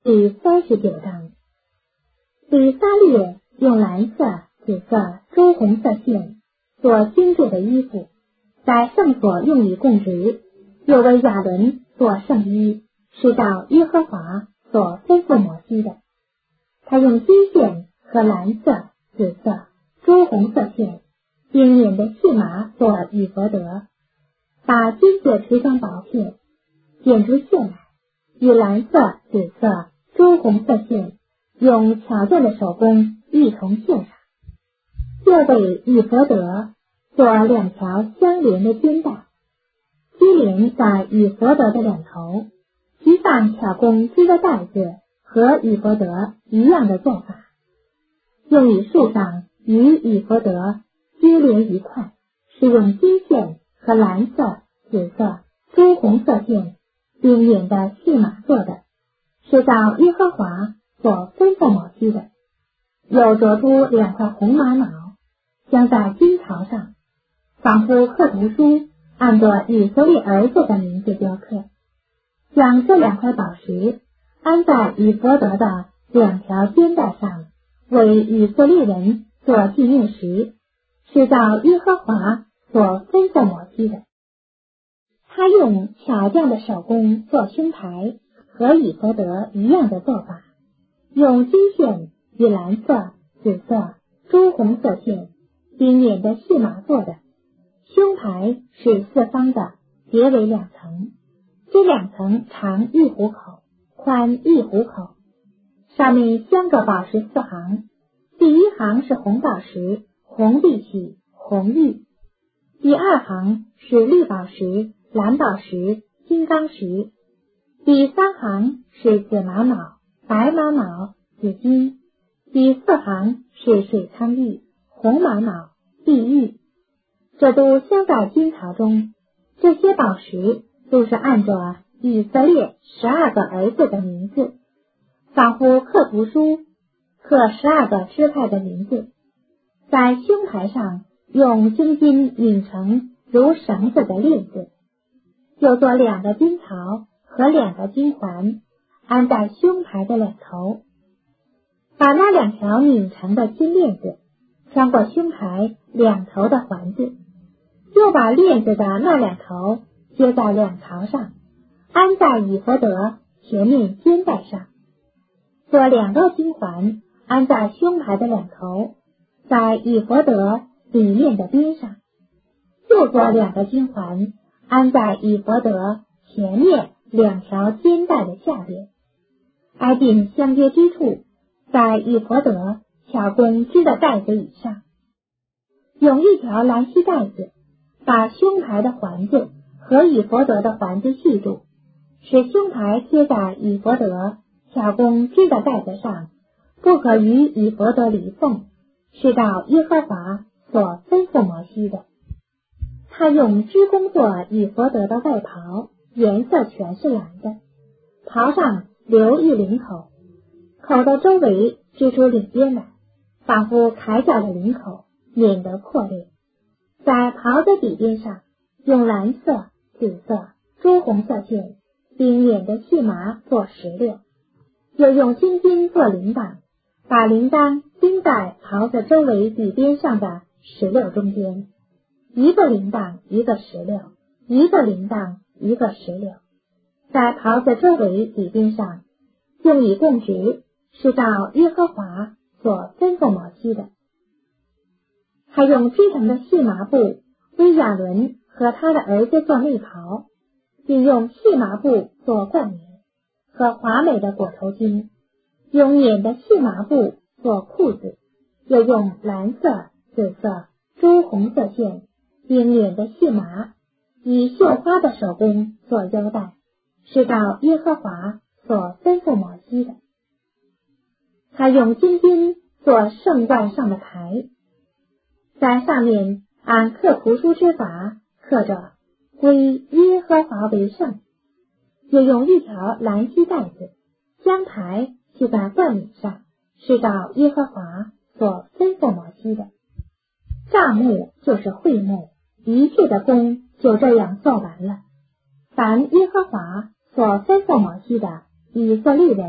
第39章。以撒列用蓝色、紫色、朱红色线所精制的衣服，在圣所用以供职，又为亚伦做圣衣，是照耶和华所吩咐摩西的。他用金线和蓝色、紫色、朱红色线精捻的细麻做以弗得，把金色持双薄片剪出线来，与蓝色、紫色、朱红色线用巧匠的手工一同线上，又为以弗得做2条相连的肩带，接连在以弗得的两头，其上巧工织的带子和以弗得一样的做法，用以束上与以弗得接连一块，是用金线和蓝色、紫色、朱红色线精捻的细麻做的，是照耶和华所吩咐摩西的。又琢出2块红玛瑙，镶在金槽上，仿佛刻图书按着以色列儿子的名字雕刻，将这2块宝石安在以弗得的2条肩带上，为以色列人做纪念石，是照耶和华所吩咐摩西的。他用巧匠的手工做胸牌，和以弗得一样的做法，用金线与蓝色、紫色、朱红色线精捻的细麻做的。胸牌是4方的，结为2层，这2层长1虎口，宽1虎口，上面镶着宝石4行，第1行是红宝石、红碧玺、红玉，第2行是绿宝石、蓝宝石、金刚石，第3行是紫玛瑙、白玛瑙、紫金，第4行是水苍玉、红玛瑙、碧玉，这都镶在金槽中。这些宝石都是按着以色列12个儿子的名字，仿佛刻图书刻12个支派的名字，在胸牌上用精金拧成如绳子的链子，又做2个金槽和2个金环，安在胸牌的两头，把那2条拧成的金链子穿过胸牌两头的环子，又把链子的那2头接在2槽上，安在以弗得前面肩带上，做2个金环安在胸牌的两头，在以弗得里面的边上，又做2个金环安在以弗得前面2条肩带的下边，挨近相接之处，在以弗得巧工织的带子以上，用1条蓝细带子把胸牌的环子和以弗得的环子系住，使胸牌贴在以弗得巧工织的带子上，不可与以弗得离缝，是照耶和华所吩咐摩西的。他用织工做以弗得的外袍，颜色全是蓝的，袍上留一领口，口的周围织出领边来，仿佛铠甲的领口，免得破裂。在袍子底边上用蓝色、紫色、朱红色线精捻的细麻做16，又用金金做铃铛，把铃铛钉在袍子周围底边上的16中间，一个铃铛一个16，一个铃铛一个16，在袍子周围底边上用以供职，是照耶和华所吩咐摩西的。还用织成的细麻布为亚伦和他的儿子做内袍，并用细麻布做冠冕和华美的裹头巾，用捻的细麻布做裤子，又用蓝色、紫色、朱红色线精捻的细麻，以绣花的手工做腰带，是照耶和华所吩咐摩西的。他用金金做圣冠上的牌，在上面按刻图书之法刻着归耶和华为圣，又用1条蓝细带子将牌系在冠冕上，是照耶和华所吩咐摩西的。帐幕就是会幕，一切的工就这样做完了。凡耶和华所吩咐摩西的，以色列人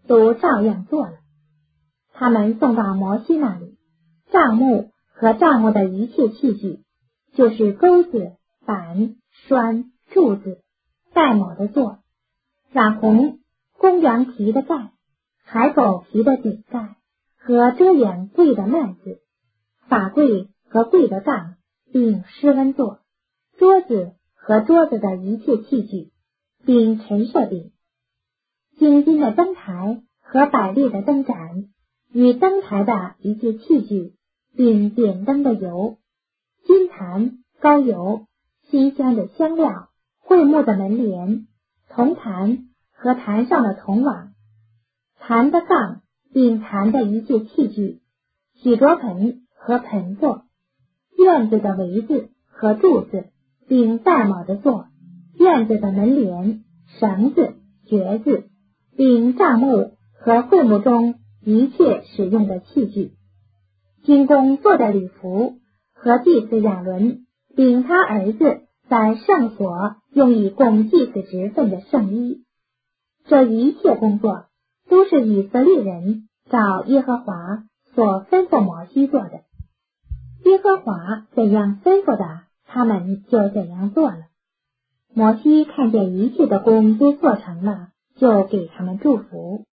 都照样做了。他们送到摩西那里，帐幕和帐幕的一切器具，就是钩子、板、栓、柱子，带卯的做，染红公羊皮的盖，海狗皮的顶盖和遮掩柜的幔子，法柜和柜的杠，并施恩座，桌子和桌子的一切器具，并陈设饼，金金的灯台和百列的灯盏，与灯台的一切器具，并点灯的油，金坛、膏油、新香的香料，会幕的门帘，铜坛和坛上的铜网，坛的杠，并坛的一切器具，洗濯盆和盆座，院子的围子和柱子，并带卯的座，院子的门帘、绳子、橛子，并帐幕和会幕中一切使用的器具，金工做的礼服和祭司亚伦，并他儿子在圣所用以供祭司职分的圣衣。这一切工作都是以色列人照耶和华所吩咐摩西做的。耶和华怎样吩咐的，他们就怎样做了。摩西看见一切的工都做成了，就给他们祝福。